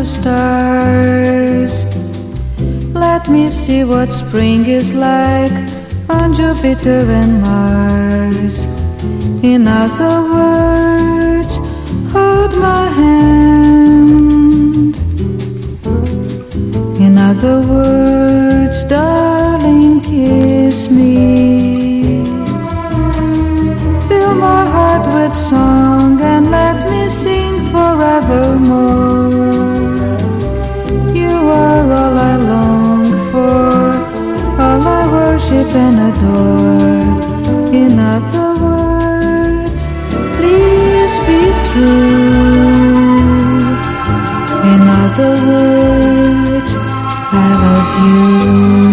stars. Let me see what spring is like on Jupiter and Mars. In other words, hold my hand. In other words, darling, kiss me. Fill my heart with song and let me sing forevermore. You are all I long for, all I worship and adore. In other words, please be true. In other words, I love you.